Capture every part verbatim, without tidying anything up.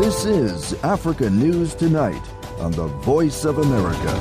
This is Africa News Tonight on the Voice of America.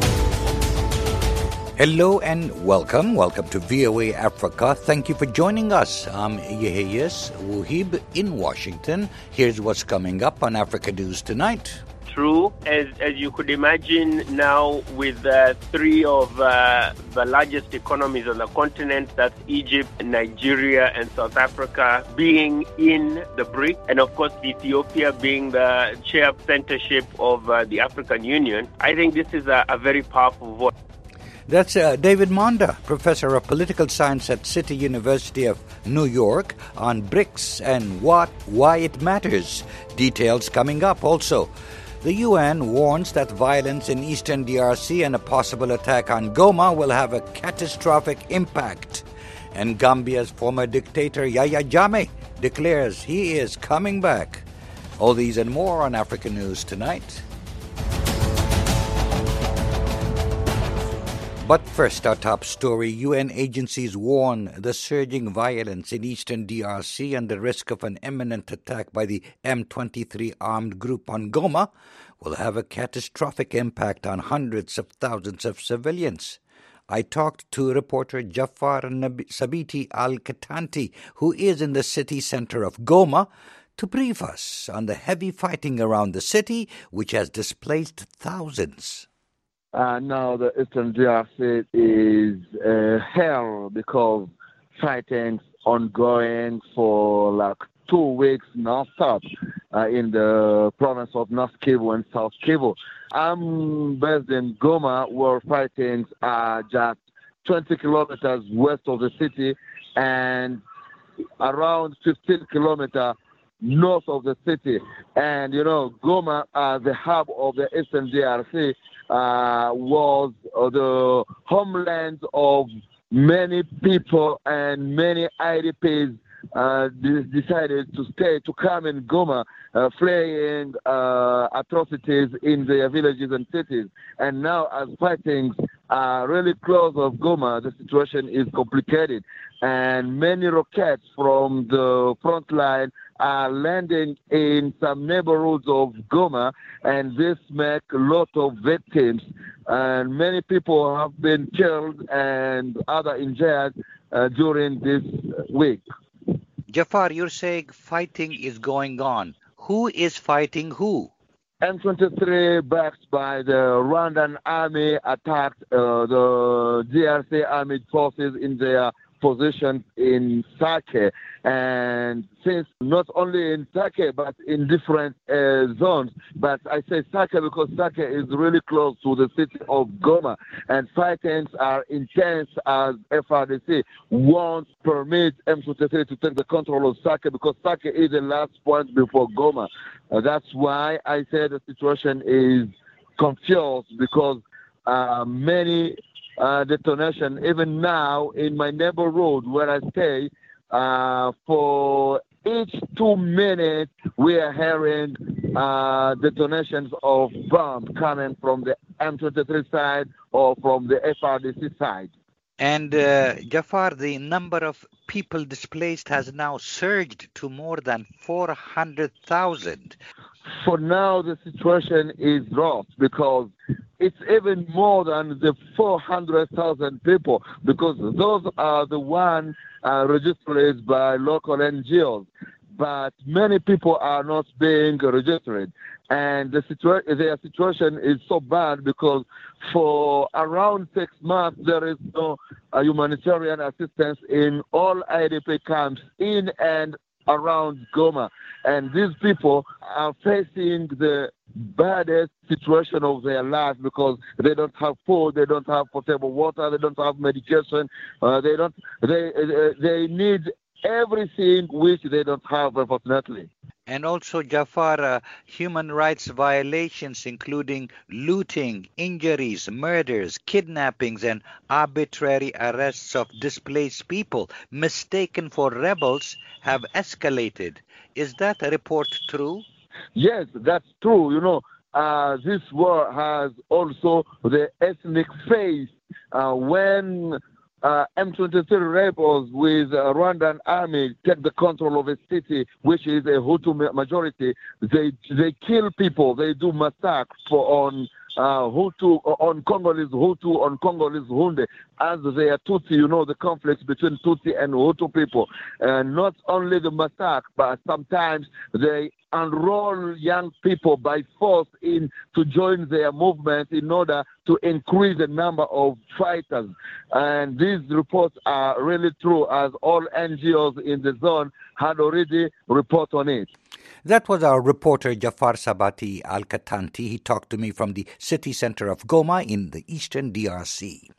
Hello and welcome. Welcome to V O A Africa. Thank you for joining us. I'm Yeheyes Wuhib in Washington. Here's what's coming up on Africa News Tonight. True, as as you could imagine now, with uh, three of uh, the largest economies on the continent, that's Egypt, Nigeria, and South Africa, being in the BRICS, and of course Ethiopia being the chair centership of uh, the African Union, I think this is a, a very powerful voice. That's uh, David Monda, professor of political science at City University of New York, on BRICS and what, why it matters. Details coming up also. The U N warns that violence in eastern D R C and a possible attack on Goma will have a catastrophic impact. And Gambia's former dictator Yahya Jammeh declares he is coming back. All these and more on Africa News Tonight. But first, our top story. U N agencies warn the surging violence in eastern D R C and the risk of an imminent attack by the M twenty-three armed group on Goma will have a catastrophic impact on hundreds of thousands of civilians. I talked to reporter Jafar Sabiti Al-Katanti, who is in the city center of Goma, to brief us on the heavy fighting around the city, which has displaced thousands. Uh, now the Eastern D R C is uh, hell because fighting's ongoing for like two weeks non-stop uh, in the province of North Kivu and South Kivu. I'm based in Goma, where fightings are just twenty kilometers west of the city and around fifteen kilometers north of the city. And, you know, Goma, uh, the hub of the Eastern D R C, Uh, was uh, the homeland of many people, and many I D Ps uh, de- decided to stay, to come in Goma, uh, fleeing uh, atrocities in their villages and cities. And now, as fightings are really close of Goma, the situation is complicated. And many rockets from the front line are landing in some neighborhoods of Goma, and this makes a lot of victims. And many people have been killed and other injured uh, during this week. Jafar, you're saying fighting is going on. Who is fighting who? M twenty-three, backed by the Rwandan army, attacked uh, the D R C armed forces in their positions in Sake, and since not only in Sake but in different uh, zones, but I say Sake because Sake is really close to the city of Goma, and fightings are intense as F R D C won't permit M twenty-three to take the control of Sake because Sake is the last point before Goma. Uh, that's why I say the situation is confused because uh, many Uh, detonation, even now in my neighborhood where I stay, uh, for each two minutes we are hearing uh, detonations of bombs coming from the M twenty-three side or from the F R D C side. And uh, Jafar, the number of people displaced has now surged to more than four hundred thousand. For now, the situation is rough because it's even more than the four hundred thousand people, because those are the ones uh, registered by local N G Os. But many people are not being registered. And the situa- their situation is so bad because for around six months, there is no uh, humanitarian assistance in all I D P camps in and around Goma. And these people are facing the baddest situation of their life because they don't have food, they don't have potable water, they don't have medication, uh, they don't, they, uh, they need everything which they don't have, unfortunately. And also, Jafar, uh, human rights violations, including looting, injuries, murders, kidnappings, and arbitrary arrests of displaced people mistaken for rebels, have escalated. Is that report true? Yes, that's true. You know, uh, this war has also the ethnic phase. Uh, when uh, M twenty-three rebels with uh, Rwandan army take the control of a city which is a Hutu majority, they they kill people, they do massacres for on uh, Hutu, on Congolese Hutu, on Congolese Hunde. As they are Tutsi, you know the conflicts between Tutsi and Hutu people. And not only the massacre, but sometimes they enroll young people by force in to join their movement in order to increase the number of fighters. And these reports are really true, as all N G Os in the zone had already report on it. That was our reporter Jafar Sabati Al-Katanti. He talked to me from the city center of Goma in the eastern D R C.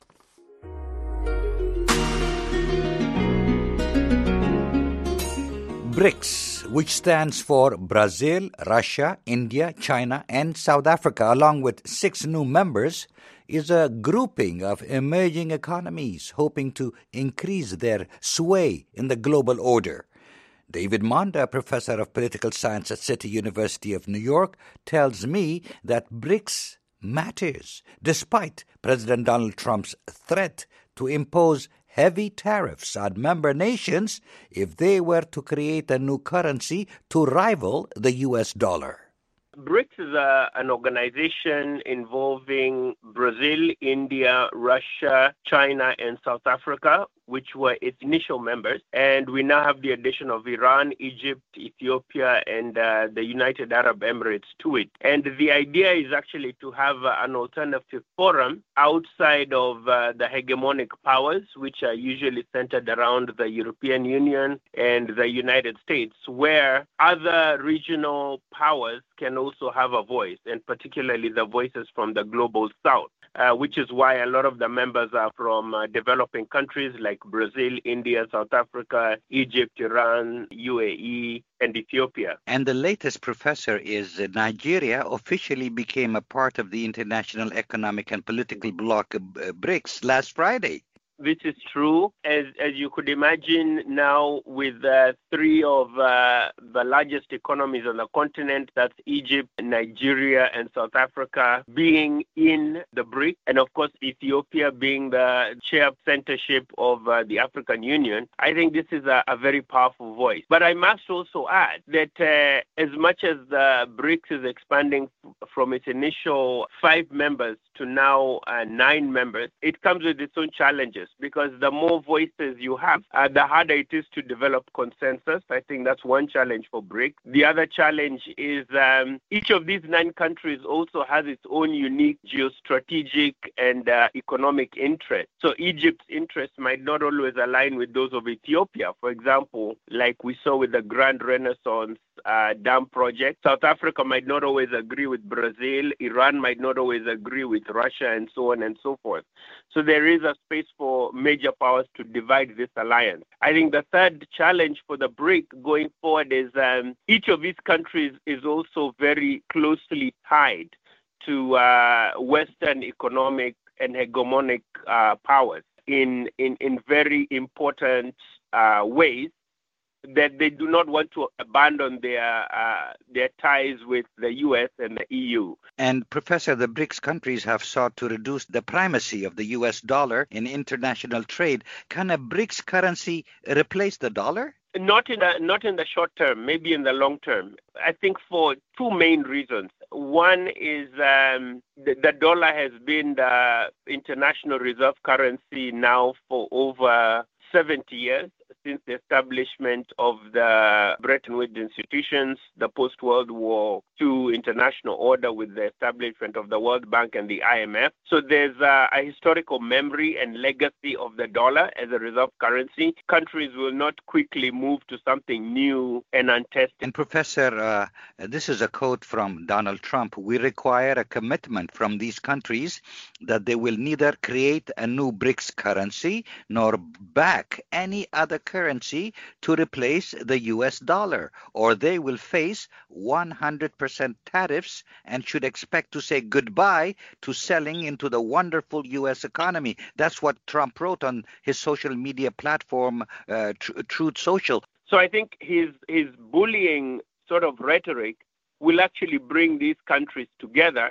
BRICS, which stands for Brazil, Russia, India, China, and South Africa, along with six new members, is a grouping of emerging economies hoping to increase their sway in the global order. David Monda, professor of political science at City University of New York, tells me that BRICS matters, despite President Donald Trump's threat to impose heavy tariffs on member nations if they were to create a new currency to rival the U S dollar. BRICS is a, an organization involving Brazil, India, Russia, China, and South Africa, which were its initial members. And we now have the addition of Iran, Egypt, Ethiopia, and uh, the United Arab Emirates to it. And the idea is actually to have uh, an alternative forum outside of uh, the hegemonic powers, which are usually centered around the European Union and the United States, where other regional powers can also have a voice, and particularly the voices from the global south, uh, which is why a lot of the members are from uh, developing countries like Brazil, India, South Africa, Egypt, Iran, U A E, and Ethiopia. And the latest, Professor, is uh, Nigeria officially became a part of the international economic and political bloc uh, BRICS last Friday. This is true. As as you could imagine now, with uh, three of uh, the largest economies on the continent, that's Egypt, Nigeria, and South Africa, being in the BRICS, and of course Ethiopia being the chair centership of uh, the African Union, I think this is a, a very powerful voice. But I must also add that uh, as much as the BRICS is expanding f- from its initial five members to now uh, nine members, it comes with its own challenges, because the more voices you have, uh, the harder it is to develop consensus. I think that's one challenge for BRICS. The other challenge is um, each of these nine countries also has its own unique geostrategic and uh, economic interests. So Egypt's interests might not always align with those of Ethiopia, for example, like we saw with the Grand Renaissance Uh, dam project. South Africa might not always agree with Brazil. Iran might not always agree with Russia, and so on and so forth. So there is a space for major powers to divide this alliance. I think the third challenge for the BRIC going forward is um, each of these countries is also very closely tied to uh, Western economic and hegemonic uh, powers in, in, in very important uh, ways, that they do not want to abandon their uh, their ties with the U S and the E U. And Professor, the BRICS countries have sought to reduce the primacy of the U S dollar in international trade. Can a BRICS currency replace the dollar? Not in the not in the short term, maybe in the long term. I think for two main reasons. One is um, the, the dollar has been the international reserve currency now for over seventy years, since the establishment of the Bretton Woods institutions, the post-World War Two international order with the establishment of the World Bank and the I M F. So there's a, a historical memory and legacy of the dollar as a reserve currency. Countries will not quickly move to something new and untested. And Professor, uh, this is a quote from Donald Trump. We require a commitment from these countries that they will neither create a new BRICS currency nor back any other currency to replace the U S dollar, or they will face one hundred percent tariffs and should expect to say goodbye to selling into the wonderful U S economy. That's what Trump wrote on his social media platform, uh, Tr- Truth Social. So I think his his bullying sort of rhetoric will actually bring these countries together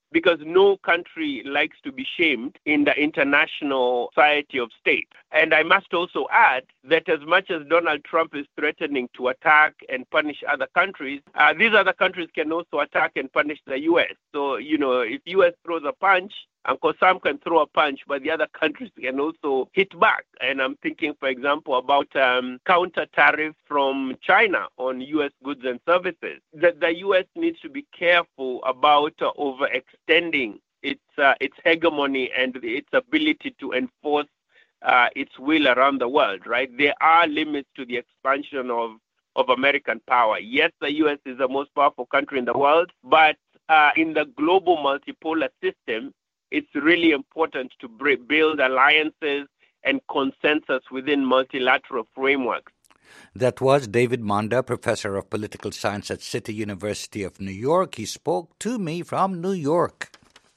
because no country likes to be shamed in the international society of states. And I must also add that as much as Donald Trump is threatening to attack and punish other countries, uh, these other countries can also attack and punish the U S. So, you know, if U S throws a punch, Uncle Sam can throw a punch, but the other countries can also hit back. And I'm thinking, for example, about um, counter tariffs from China on U S goods and services. That the U S needs to be careful about uh, overextending its uh, its hegemony and its ability to enforce uh, its will around the world. Right? There are limits to the expansion of of American power. Yes, the U S is the most powerful country in the world, but uh, in the global multipolar system, it's really important to build alliances and consensus within multilateral frameworks. That was David Monda, professor of political science at City University of New York. He spoke to me from New York.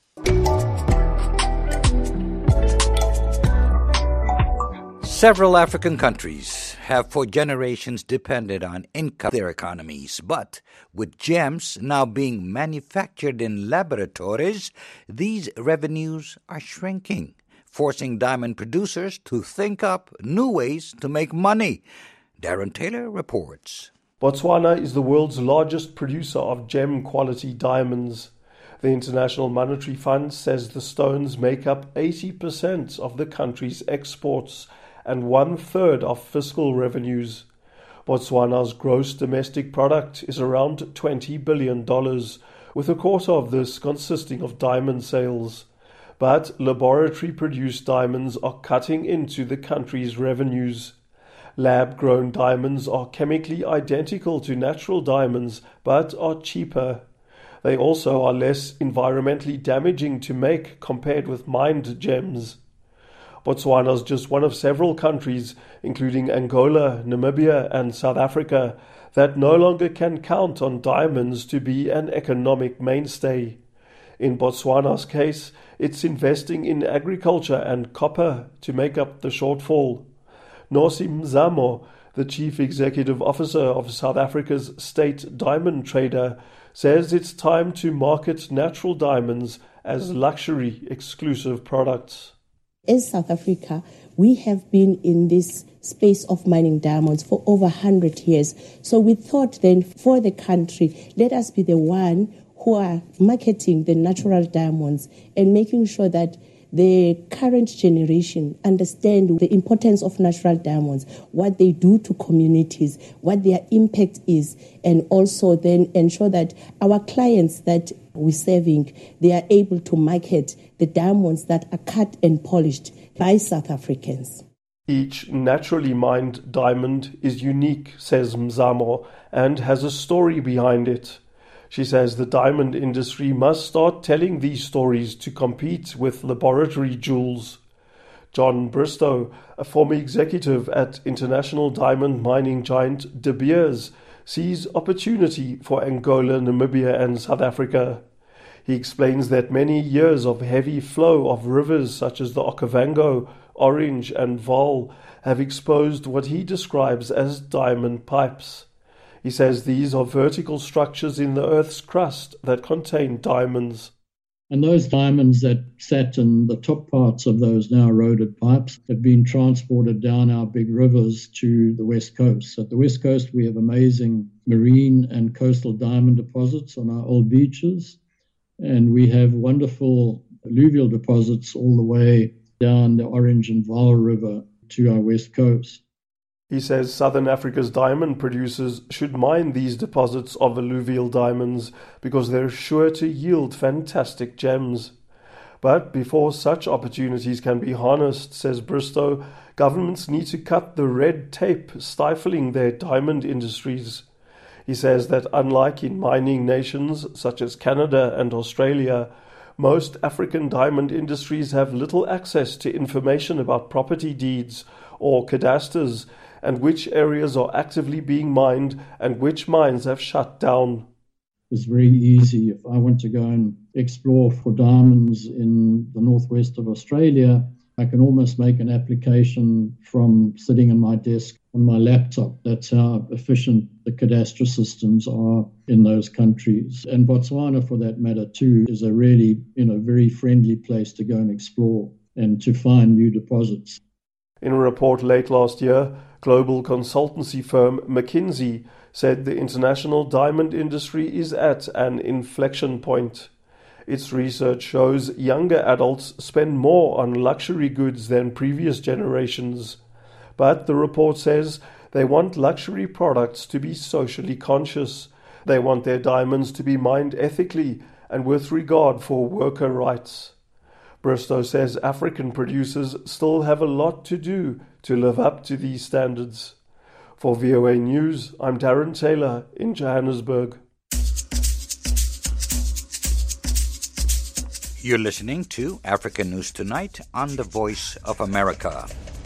Several African countries have for generations depended on income of their economies, but with gems now being manufactured in laboratories, these revenues are shrinking, forcing diamond producers to think up new ways to make money. Darren Taylor reports. Botswana is the world's largest producer of gem-quality diamonds. The International Monetary Fund says the stones make up eighty percent of the country's exports and one-third of fiscal revenues. Botswana's gross domestic product is around twenty billion dollars, with a quarter of this consisting of diamond sales. But laboratory-produced diamonds are cutting into the country's revenues. Lab-grown diamonds are chemically identical to natural diamonds, but are cheaper. They also are less environmentally damaging to make compared with mined gems. Botswana is just one of several countries, including Angola, Namibia, and South Africa, that no longer can count on diamonds to be an economic mainstay. In Botswana's case, it's investing in agriculture and copper to make up the shortfall. Nosi Mzamo, the chief executive officer of South Africa's state diamond trader, says it's time to market natural diamonds as luxury exclusive products. As South Africa, we have been in this space of mining diamonds for over one hundred years. So we thought then for the country, let us be the one who are marketing the natural diamonds and making sure that the current generation understand the importance of natural diamonds, what they do to communities, what their impact is, and also then ensure that our clients that we're serving, they are able to market the diamonds that are cut and polished by South Africans. Each naturally mined diamond is unique, says Mzamo, and has a story behind it. She says the diamond industry must start telling these stories to compete with laboratory jewels. John Bristow, a former executive at international diamond mining giant De Beers, sees opportunity for Angola, Namibia, and South Africa. He explains that many years of heavy flow of rivers such as the Okavango, Orange, and Vaal have exposed what he describes as diamond pipes. He says these are vertical structures in the Earth's crust that contain diamonds. And those diamonds that sat in the top parts of those now eroded pipes have been transported down our big rivers to the West Coast. At the West Coast, we have amazing marine and coastal diamond deposits on our old beaches. And we have wonderful alluvial deposits all the way down the Orange and Vaal River to our West Coast. He says Southern Africa's diamond producers should mine these deposits of alluvial diamonds because they're sure to yield fantastic gems. But before such opportunities can be harnessed, says Bristow, governments need to cut the red tape stifling their diamond industries. He says that unlike in mining nations such as Canada and Australia, most African diamond industries have little access to information about property deeds or cadasters, and which areas are actively being mined and which mines have shut down. It's very easy. If I want to go and explore for diamonds in the northwest of Australia, I can almost make an application from sitting in my desk on my laptop. That's how efficient the cadastral systems are in those countries. And Botswana, for that matter, too, is a really, you know, very friendly place to go and explore and to find new deposits. In a report late last year, global consultancy firm McKinsey said the international diamond industry is at an inflection point. Its research shows younger adults spend more on luxury goods than previous generations. But the report says they want luxury products to be socially conscious. They want their diamonds to be mined ethically and with regard for worker rights. Bristow says African producers still have a lot to do to live up to these standards. For V O A News, I'm Darren Taylor in Johannesburg. You're listening to African News Tonight on the Voice of America.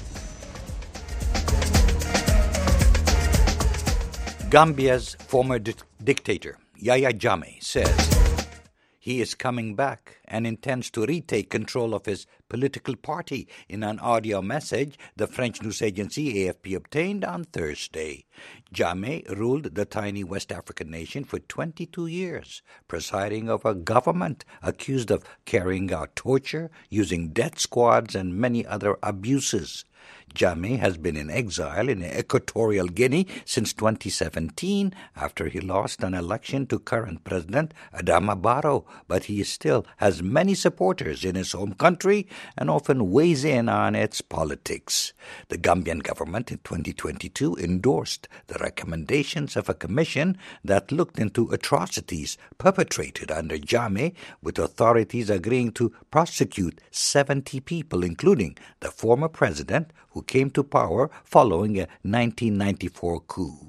Gambia's former di- dictator, Yahya Jammeh, says he is coming back and intends to retake control of his political party in an audio message the French news agency A F P obtained on Thursday. Jammeh ruled the tiny West African nation for twenty-two years, presiding over a government accused of carrying out torture, using death squads, and many other abuses. Jammeh has been in exile in Equatorial Guinea since twenty seventeen after he lost an election to current President Adama Barrow, but he still has many supporters in his home country and often weighs in on its politics. The Gambian government in twenty twenty-two endorsed the recommendations of a commission that looked into atrocities perpetrated under Jammeh, with authorities agreeing to prosecute seventy people, including the former president, who came to power following a nineteen ninety-four coup.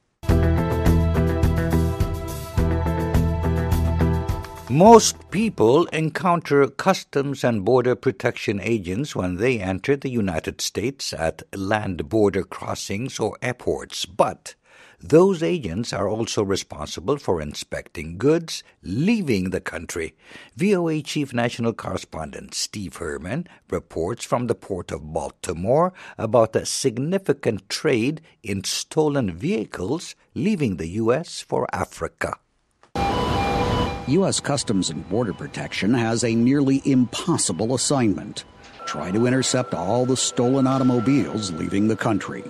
Most people encounter Customs and Border Protection agents when they enter the United States at land border crossings or airports, but those agents are also responsible for inspecting goods leaving the country. V O A Chief National Correspondent Steve Herman reports from the Port of Baltimore about a significant trade in stolen vehicles leaving the U S for Africa. U S Customs and Border Protection has a nearly impossible assignment: try to intercept all the stolen automobiles leaving the country.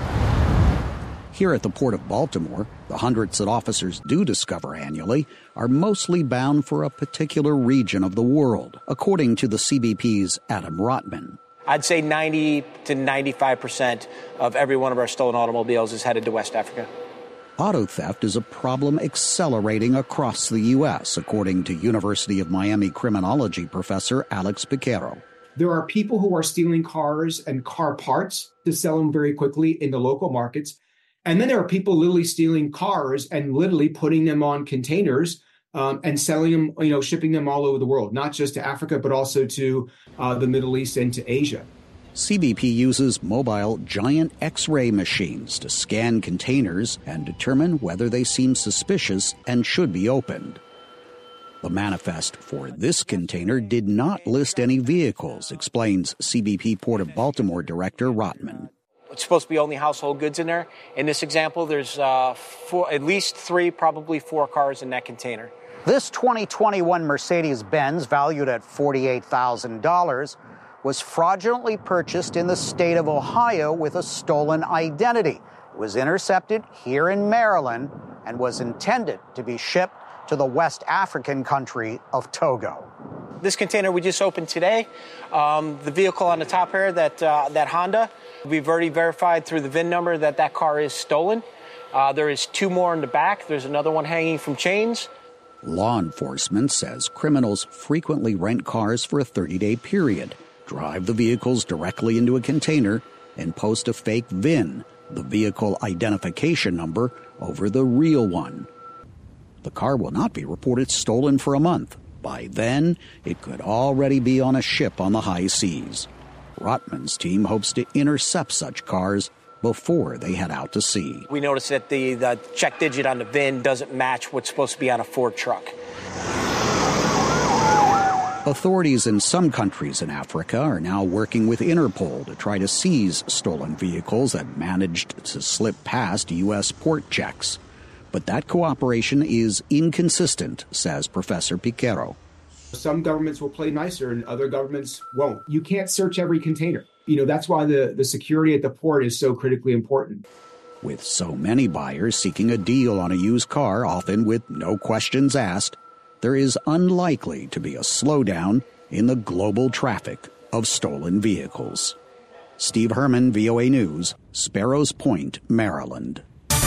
Here at the Port of Baltimore, the hundreds that officers do discover annually are mostly bound for a particular region of the world, according to the C B P's Adam Rotman. I'd say ninety to ninety-five percent of every one of our stolen automobiles is headed to West Africa. Auto theft is a problem accelerating across the U S, according to University of Miami criminology professor Alex Piquero. There are people who are stealing cars and car parts to sell them very quickly in the local markets. And then there are people literally stealing cars and literally putting them on containers um, and selling them, you know, shipping them all over the world, not just to Africa, but also to uh, the Middle East and to Asia. C B P uses mobile giant X-ray machines to scan containers and determine whether they seem suspicious and should be opened. The manifest for this container did not list any vehicles, explains C B P Port of Baltimore Director Rotman. It's supposed to be only household goods in there. In this example, there's uh, four, at least three, probably four cars in that container. This twenty twenty-one Mercedes-Benz, valued at forty-eight thousand dollars, was fraudulently purchased in the state of Ohio with a stolen identity. It was intercepted here in Maryland and was intended to be shipped to the West African country of Togo. This container we just opened today, um, the vehicle on the top here, that uh, that Honda, we've already verified through the V I N number that that car is stolen. Uh, there is two more in the back. There's another one hanging from chains. Law enforcement says criminals frequently rent cars for a thirty-day period, drive the vehicles directly into a container, and post a fake V I N, the vehicle identification number, over the real one. The car will not be reported stolen for a month. By then, it could already be on a ship on the high seas. Rotman's team hopes to intercept such cars before they head out to sea. We noticed that the, the check digit on the V I N doesn't match what's supposed to be on a Ford truck. Authorities in some countries in Africa are now working with Interpol to try to seize stolen vehicles that managed to slip past U S port checks. But that cooperation is inconsistent, says Professor Piquero. Some governments will play nicer and other governments won't. You can't search every container. You know, that's why the, the security at the port is so critically important. With so many buyers seeking a deal on a used car, often with no questions asked, there is unlikely to be a slowdown in the global traffic of stolen vehicles. Steve Herman, V O A News, Sparrows Point, Maryland.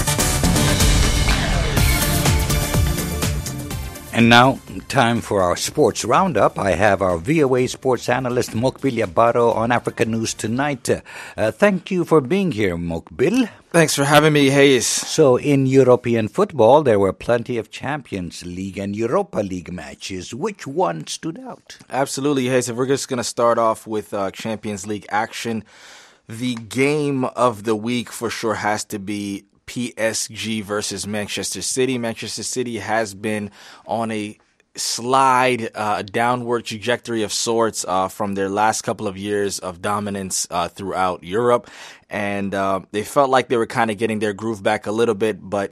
And now, time for our sports roundup. I have our V O A sports analyst, Mokbil Yabaro, on Africa News Tonight. Uh, thank you for being here, Mokbil. Thanks for having me, Hayes. So, in European football, there were plenty of Champions League and Europa League matches. Which one stood out? Absolutely, Hayes. If we're just going to start off with uh, Champions League action, the game of the week for sure has to be P S G versus Manchester City. Manchester City has been on a slide, uh, downward trajectory of sorts uh, from their last couple of years of dominance uh, throughout Europe. And uh, they felt like they were kind of getting their groove back a little bit, but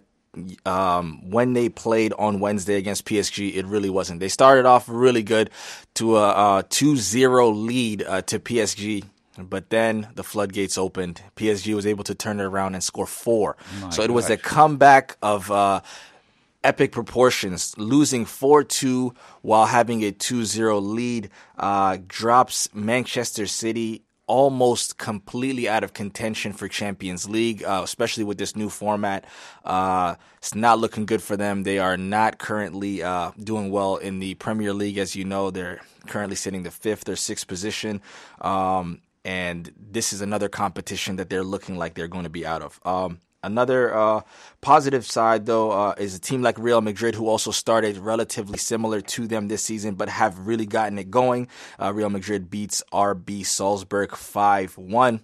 um, when they played on Wednesday against P S G, it really wasn't. They started off really good to a, a two zero lead uh, to P S G. But then the floodgates opened. P S G was able to turn it around and score four. My so it was gosh. a comeback of uh, epic proportions. Losing four two while having a two zero lead uh, drops Manchester City almost completely out of contention for Champions League, uh, especially with this new format. Uh, it's not looking good for them. They are not currently uh, doing well in the Premier League. As you know, they're currently sitting the fifth or sixth position. Um, And this is another competition that they're looking like they're going to be out of. Um, another uh, positive side, though, uh, is a team like Real Madrid, who also started relatively similar to them this season, but have really gotten it going. Uh, Real Madrid beats R B Salzburg five one.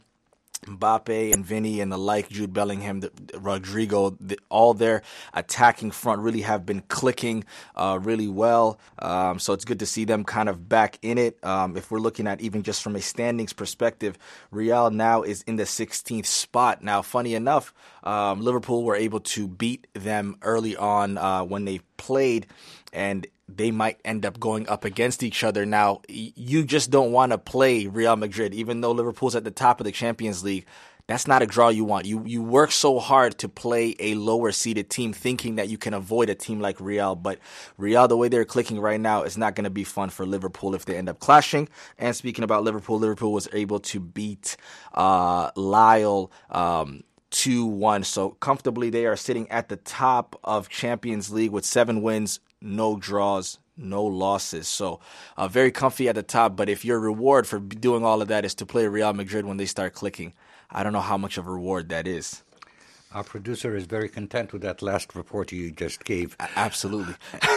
Mbappe and Vinny and the like, Jude Bellingham, the, Rodrigo, the, all their attacking front really have been clicking uh, really well. Um, so it's good to see them kind of back in it. Um, if we're looking at even just from a standings perspective, Real now is in the sixteenth spot. Now, funny enough, um, Liverpool were able to beat them early on uh, when they played, and they might end up going up against each other. Now, you just don't want to play Real Madrid, even though Liverpool's at the top of the Champions League. That's not a draw you want. You you work so hard to play a lower-seeded team thinking that you can avoid a team like Real. But Real, the way they're clicking right now, is not going to be fun for Liverpool if they end up clashing. And speaking about Liverpool, Liverpool was able to beat uh, Lille um two one. So comfortably, they are sitting at the top of Champions League with seven wins, no draws, no losses. So uh, very comfy at the top. But if your reward for doing all of that is to play Real Madrid when they start clicking, I don't know how much of a reward that is. Our producer is very content with that last report you just gave. Absolutely.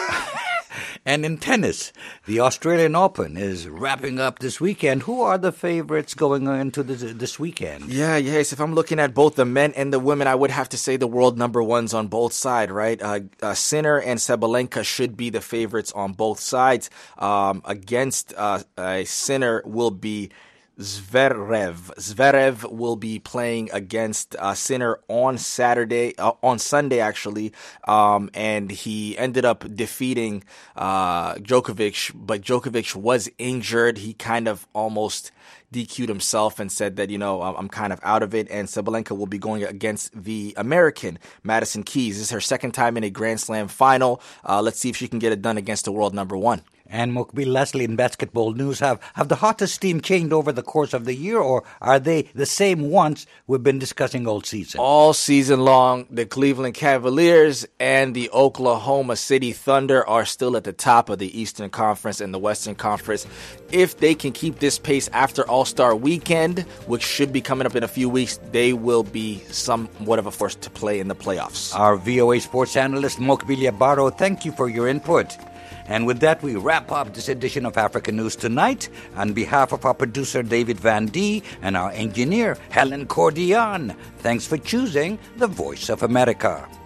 And in tennis, the Australian Open is wrapping up this weekend. Who are the favorites going into this, this weekend? Yeah, yes. If I'm looking at both the men and the women, I would have to say the world number ones on both sides, right? Uh, uh, Sinner and Sabalenka should be the favorites on both sides. Um, against uh, uh, Sinner will be Zverev. Zverev will be playing against uh, Sinner on Saturday, uh, on Sunday actually, um, and he ended up defeating uh, Djokovic, but Djokovic was injured. He kind of almost D Q'd himself and said that, you know, I'm kind of out of it. And Sabalenka will be going against the American Madison Keys. This is her second time in a Grand Slam final. Uh, let's see if she can get it done against the world number one. And Mokbil, Leslie, in basketball news, have, have the hottest team changed over the course of the year, or are they the same ones we've been discussing all season? All season long, the Cleveland Cavaliers and the Oklahoma City Thunder are still at the top of the Eastern Conference and the Western Conference. If they can keep this pace after All-Star Weekend, which should be coming up in a few weeks, they will be somewhat of a force to play in the playoffs. Our V O A sports analyst, Mokbil Yabaro, thank you for your input. And with that, we wrap up this edition of Africa News Tonight. On behalf of our producer, David Van D, and our engineer, Helen Cordian, thanks for choosing the Voice of America.